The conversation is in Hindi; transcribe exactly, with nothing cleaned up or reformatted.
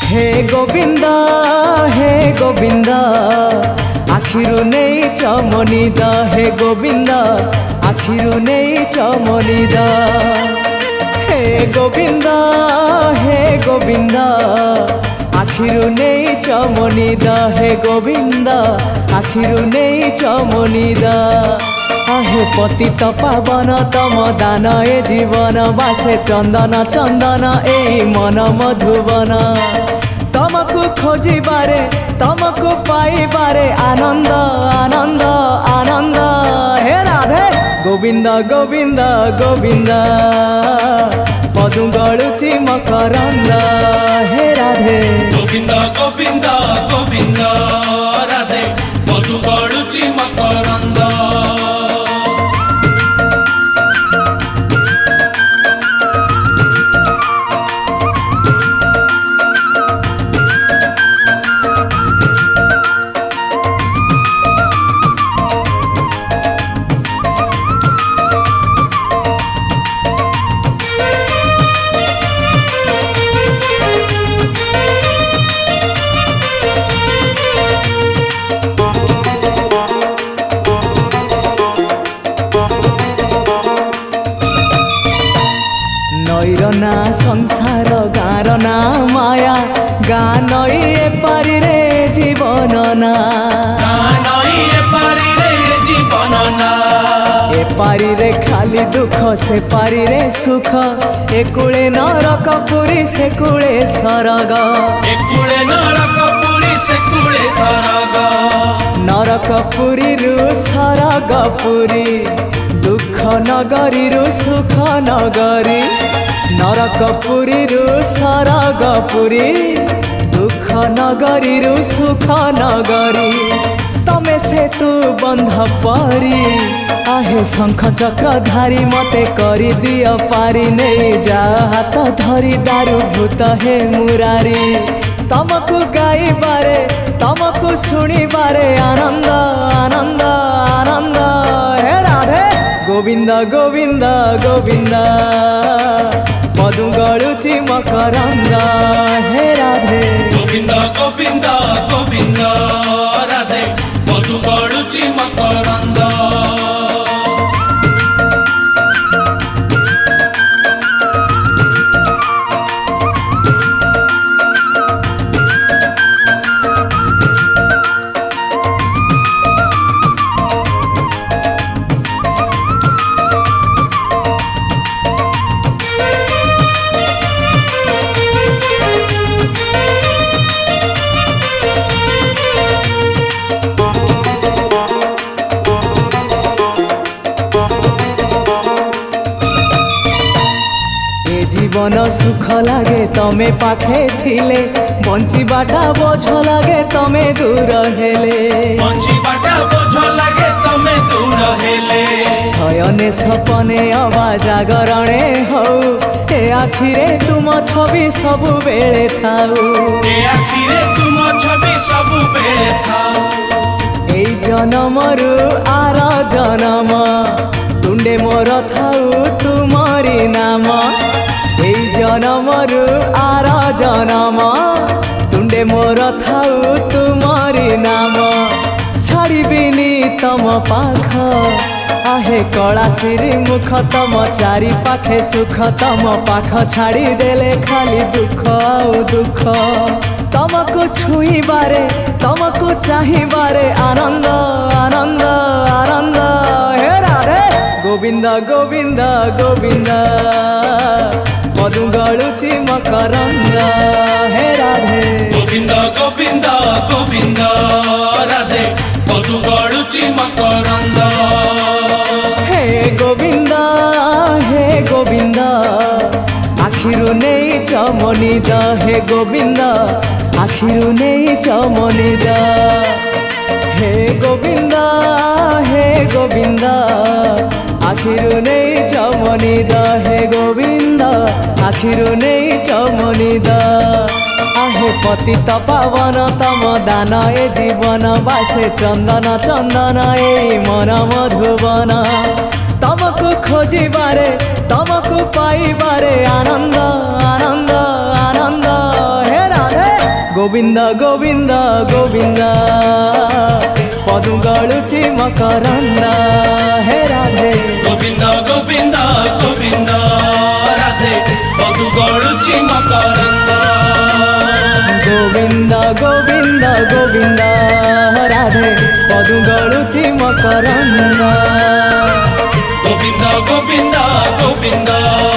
हे गोविंद हे गोविंद आखिरु नहीं चमनिद हे गोविंद आखिरु नहीं चमनिद हे गोविंद हे गोविंद आखिरु नहीं चमनिद हे गोविंद आखिरु नहीं चमनिद हे पतित पावन तम दान ए जीवन बासे चंदन चंदन ए मन मधुबन तमको खोजिबारे तमको पाइबारे आनंद आनंद आनंद हे राधे गोविंद गोविंद गोविंद मधु गलुची मकरंद हे राधे गोविंद गोविंद गोविंद राधे मधु गलुची मकरंद नईरना संसार गार ना माया गा नई ए पारी रे जीवन ना नई ए पारी रे जीवन ना ए पारी रे खाली दुख से पारी रे सुख ए कूले नरक पुरी से कूले सरग ए कूले नरक पुरी से कूले सरग नरक पुरी रु सरग पुरी दुख नगरी रु सुख नगरी नरक पुरी रु सरग पुरी दुख नगरी रु सुख नगरी तमे से तू बंध परी आहे शंख चक्र धारी मते करी दियो पारी नहीं जा हाथ धरी दारू भूत हे मुरारी तमको गाई बारे तमको सुनी बारे आनंद आनंद आनंद हे राधे गोविंद गोविंद गोविंद मधु गलुची मकरंद हे राधे गोविंद गोविंद गोविंद राधे मधु गलुची मकरंद जीवन सुख लागे तमे पाखे थिले बंचीबाटा बोझ लागे तमे दूर हेले बंचीबाटा बोझ लागे तमे दूर हेले शयने सपने अवा जागरणे हौ ए आखिरे तुम छवि सबु बेले थाउ ए आखिरे तुम छवि सबु बेले थाउ ए जन्मरु आर जन्म तुंडे मोर थाउ तुमरी नाम ए जन्मरु आर जन्म तुंडे मोर थाउ तुमरी नाम छाड़बिनी तम पाख आहे कला सिरी मुख तम चारि पाखे सुख तम पाख छाड़ी देले खाली दुख आउ दुख तमको छुई बारे तमको चाही बारे आनंद आनंद आनंद हे राधे गोविंद गोविंद गोविंद मधु गलुची मकरंद हे राधे गोविंद गोविंद गोविंद राधे मधु गलुची मकरंद हे गोविंद हे गोविंद आखिरु नहीं चमनिद हे गोविंद आखिरु नहीं चमनिद हे गोविंद हे गोविंद आखिरु नहीं चमनिद हे गोविंद आखिरु नहीं चमनिद आहे पतित पावन तम दान ए जीवन बासे चंदन चंदन ए मन मधुबन तमको खोजिबारे तमको पाइबारे आनंद आनंद आनंद हे राधे। गोविंद गोविंद गोविंद पदु गळुची मकरंद हे राधे गोविंद गोविंद गोविंद राधे पदु गळुची मकरंद गोविंद गोविंद गोविंद राधे पदु गळुची मकरंद गोविंद गोविंद गोविंद